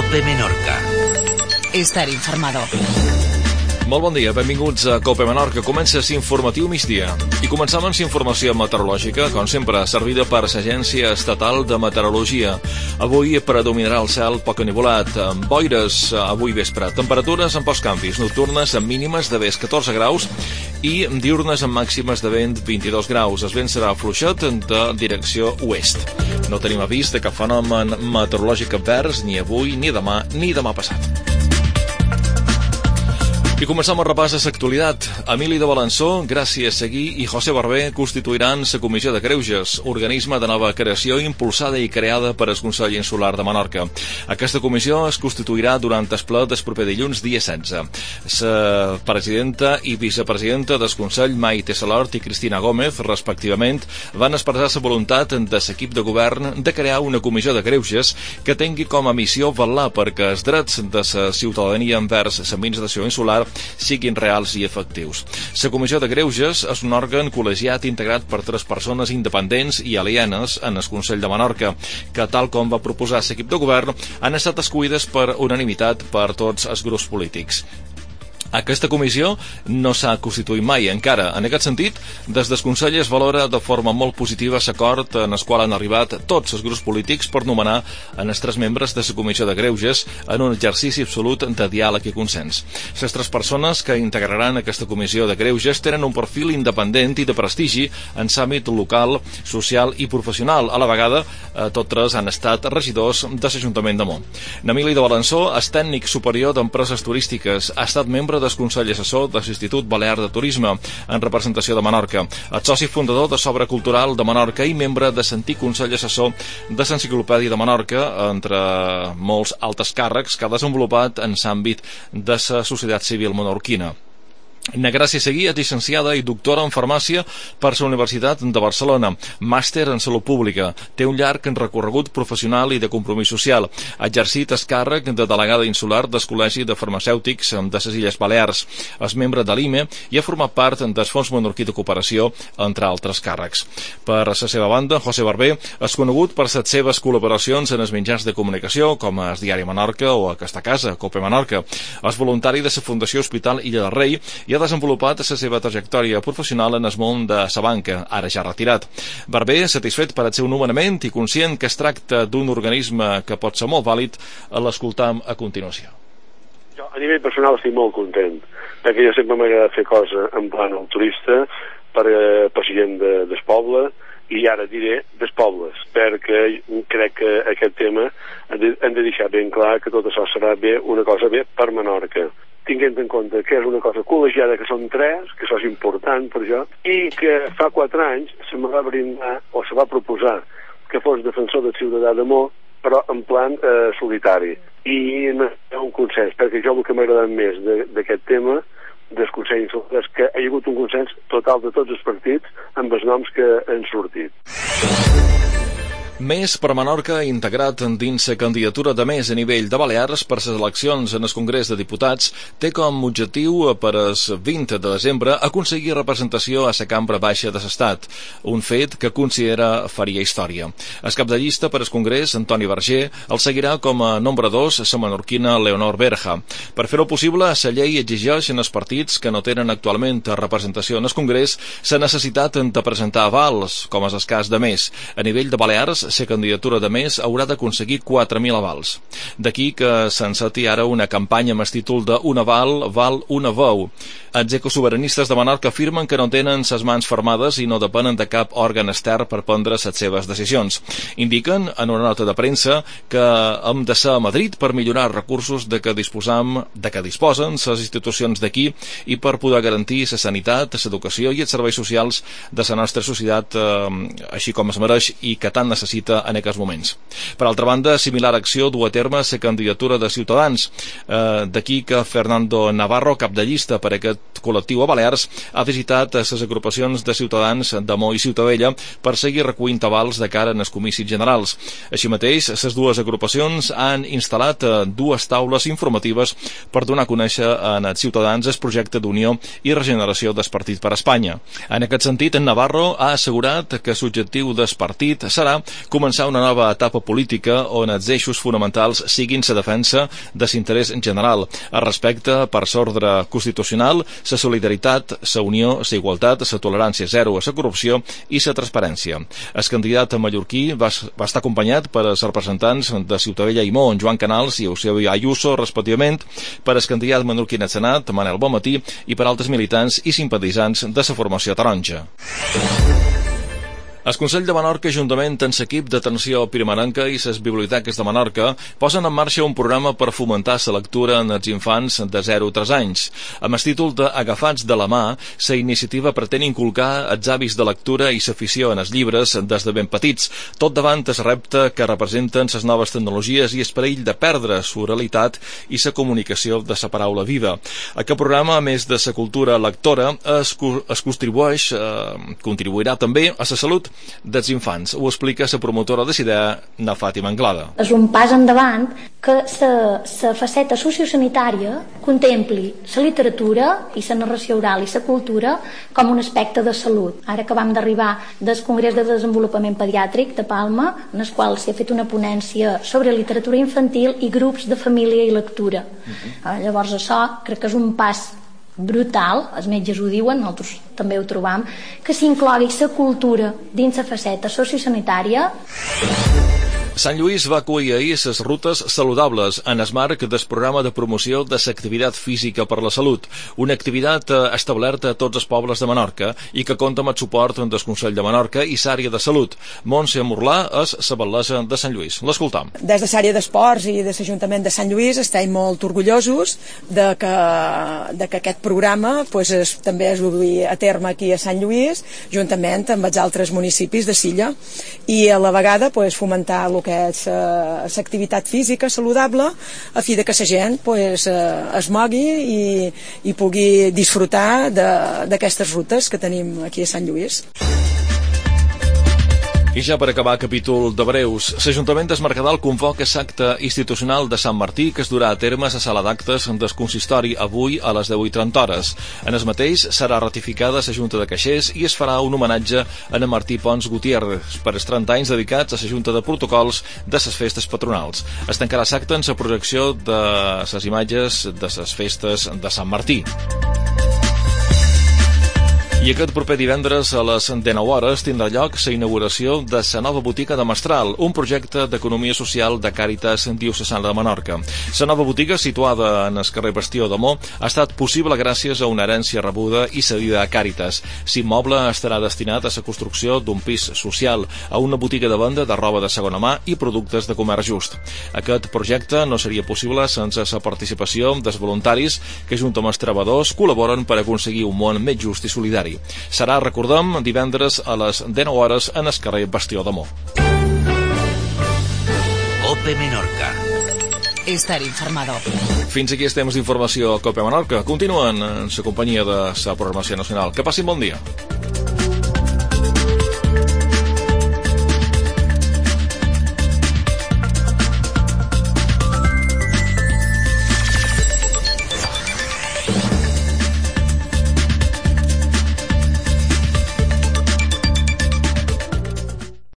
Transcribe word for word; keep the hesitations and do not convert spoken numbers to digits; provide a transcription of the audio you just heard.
COPE Menorca. Estar informado. Molt bon dia, benvinguts a COPE Menorca. Comença l'informatiu migdia. I començam amb informació meteorològica, com sempre, servida per l'Agència Estatal de Meteorologia. Avui predominarà el cel poc enivolat, amb boires avui vespre. Temperatures amb pocs canvis, nocturnes amb mínimes de vés catorze graus i diurnes amb màximes de vent vint-i-dos graus. El vent serà fluixet de direcció oest. No tenim avís de cap fenomen meteorològic advers ni avui, ni demà, ni demà passat. I començam el repàs de l'actualitat. Emili de Balançó, Gràcia Seguí i José Barber constituiran la Comissió de Greuges, organisme de nova creació impulsada i creada per el Consell Insular de Menorca. Aquesta comissió es constituirà durant el ple del proper dilluns, dia setze. La presidenta i vicepresidenta del Consell, Maite Salort i Cristina Gómez, respectivament, van expressar la voluntat de l'equip de govern de crear una comissió de greuges que tingui com a missió vetllar perquè els drets de la ciutadania envers l'administració insular siguin reals i efectius. La Comissió de Greuges és un òrgan col·legiat integrat per tres persones independents i alienes en el Consell de Menorca, que, tal com va proposar l'equip de govern, han estat escollides per unanimitat per tots els grups polítics. Aquesta comissió no s'ha constituït mai encara. En aquest sentit, des del Consell es valora de forma molt positiva l'acord en el qual han arribat tots els grups polítics per nomenar en els tres membres de la Comissió de Greuges en un exercici absolut de diàleg i consens. Les tres persones que integraran aquesta Comissió de Greuges tenen un perfil independent i de prestigi en l'àmbit local, social i professional. A la vegada, tots tres han estat regidors de l'Ajuntament de Mo. Emili de Balançó és tècnic superior d'empreses turístiques, ha estat membre del Consell Assessor de l'Institut Balear de Turisme en representació de Menorca, el soci fundador de l'Obra Cultural de Menorca i membre de l'antic Consell Assessor de l'Enciclopèdia de Menorca, entre molts altres càrrecs que ha desenvolupat en l'àmbit de la societat civil menorquina. Gràcia Seguí és llicenciada i doctora en farmàcia per la Universitat de Barcelona, màster en salut pública. Té un llarg recorregut professional i de compromís social. Ha exercit el càrrec de delegada insular del Col·legi de Farmacèutics de les Illes Balears. És membre de l'I M E i ha format part del Fons Menorquí de Cooperació, entre altres càrrecs. Per la seva banda, José Barber és conegut per les seves col·laboracions en els mitjans de comunicació, com el Diari Menorca o aquesta casa, COPE Menorca. És voluntari de la Fundació Hospital Illa del Rei i ha desenvolupat la seva trajectòria professional en el món de la banca, ara ja retirat. Barber, satisfet per el seu nomenament i conscient que es tracta d'un organisme que pot ser molt vàlid, l'escoltam a continuació. Jo, a nivell personal, estic molt content, perquè jo sempre m'ha agradat fer coses en plan al turista, per, per gent de, del poble, i ara diré dels pobles, perquè crec que aquest tema hem de deixar ben clar que tot això serà bé, una cosa bé per Menorca, tinguent en compte que és una cosa col·legiada, que són tres, que això és important per jo, i que fa quatre anys se me va brindar o se va proposar que fos defensor del ciutadà de Mo, però en plan eh, solitari, i no hi ha un consens, perquè jo el que m'ha agradat més d'aquest tema del Consell Insular és que hi ha hagut un consens total de tots els partits amb els noms que han sortit. Més per Menorca integrat dins la candidatura de més a nivell de Balears per les eleccions en el Congrés de Diputats té com objectiu per el vint de desembre aconseguir representació a la cambra baixa de l'Estat, un fet que considera faria història. El cap de llista per al Congrés, Antoni Verger, el seguirà com a nombre dos la menorquina Leonor Berja. Per fer-ho possible, la llei exigeix en els partits que no tenen actualment representació en el Congrés la necessitat de presentar avals, com és el cas de més. A nivell de Balears, la candidatura de més haurà d'aconseguir quatre mil avals. D'aquí que s'enceti ara una campanya amb el títol de Un aval val una veu. Els ecosoveranistes de Menorca afirmen que no tenen les mans fermades i no depenen de cap òrgan extern per prendre les seves decisions. Indiquen en una nota de premsa que hem de ser a Madrid per millorar els recursos de què disposam, de què disposen les institucions d'aquí i per poder garantir la sanitat, l'educació i els serveis socials de la nostra societat eh, així com es mereix i que tant necessita en aquests moments. Per altra banda, similar acció du a terme la candidatura de Ciutadans. Eh, D'aquí que Fernando Navarro, cap de llista per aquest col·lectiu a Balears, ha visitat les agrupacions de ciutadans de Mo i Ciutadella per seguir recollint avals de cara en els comicis generals. Així mateix, les dues agrupacions han instal·lat dues taules informatives per donar a conèixer en els ciutadans el projecte d'unió i regeneració del Partit per Espanya. En aquest sentit, en Navarro ha assegurat que l'objectiu del partit serà començar una nova etapa política on els eixos fonamentals siguin la defensa de l'interès general, el respecte per l'ordre constitucional, la solidaritat, la unió, la igualtat, la tolerància zero a la corrupció i la transparència. El candidat mallorquí va, va estar acompanyat per els representants de Ciutadella i Mo, Joan Canals i Eusebio Ayuso, respectivament, per el candidat menorquí al Senat, Manel Bonmatí, i per altres militants i simpatitzants de la formació taronja. El Consell de Menorca, juntament amb l'equip d'atenció primerenca i les biblioteques de Menorca, posen en marxa un programa per fomentar la lectura en els infants de zero a tres anys. Amb el títol de Agafats de la mà, la iniciativa pretén inculcar els hàbits de lectura i l'afició en els llibres des de ben petits, tot davant el repte que representen les noves tecnologies i el perill de perdre l'oralitat i la comunicació de la paraula viva. Aquest programa, a més de la cultura lectora, es, es contribueix, eh, contribuirà també a la salut dels infants. Ho explica la promotora de l'idea, na Fàtima Anglada. És un pas endavant que la faceta sociosanitària contempli la literatura i la narració oral i la cultura com un aspecte de salut. Ara acabam d'arribar del Congrés de Desenvolupament Pediàtric de Palma, en el qual s'ha fet una ponència sobre literatura infantil i grups de família i lectura. Uh-huh. Llavors això crec que és un pas brutal, els metges ho diuen, nosaltres també ho trobam, que s'inclogui la cultura dins la faceta sociosanitària. Sant Lluís va acollir ahir les rutes saludables en el marc del programa de promoció de l'activitat física per la salut, una activitat establerta a tots els pobles de Menorca i que compta amb el suport del Consell de Menorca i l'àrea de salut. Montse Morlà és la batllessa de Sant Lluís. L'escoltam. Des de l'àrea d'esports i de l'Ajuntament de Sant Lluís estem molt orgullosos de que, de que aquest programa pues, es, també es dugui a terme aquí a Sant Lluís, juntament amb els altres municipis de Silla, i a la vegada pues, fomentar el que és l'activitat física saludable a fi de que la gent pues, es mogui i, i pugui disfrutar d'aquestes rutes que tenim aquí a Sant Lluís. I ja per acabar capítol de breus, l'Ajuntament del Mercadal convoca l'acte institucional de Sant Martí que es durà a terme a la sala d'actes del consistori avui a les deu i trenta hores. En el mateix serà ratificada la Junta de Caixers i es farà un homenatge a Martí Pons Gutiérrez per els trenta anys dedicats a la Junta de Protocols de les festes patronals. Es tancarà l'acte en la projecció de les imatges de les festes de Sant Martí. I aquest proper divendres a les dinou hores tindrà lloc la inauguració de la nova botiga de Mestral, un projecte d'economia social de Càritas Diocesana de Menorca. La nova botiga, situada en el carrer Bastió de Mo, ha estat possible gràcies a una herència rebuda i cedida a Càritas. L'immoble estarà destinat a la construcció d'un pis social, a una botiga de venda de roba de segona mà i productes de comerç just. Aquest projecte no seria possible sense la participació dels voluntaris que, junt amb els treballadors, col·laboren per aconseguir un món més just i solidari. Serà, recordem, divendres a les dinou hores en el carrer Bastió de Mo. Cope Menorca. Estar informado. Fins aquí els temps d'informació a Cope Menorca. Continuen en la companyia de la programació nacional. Que passin bon dia.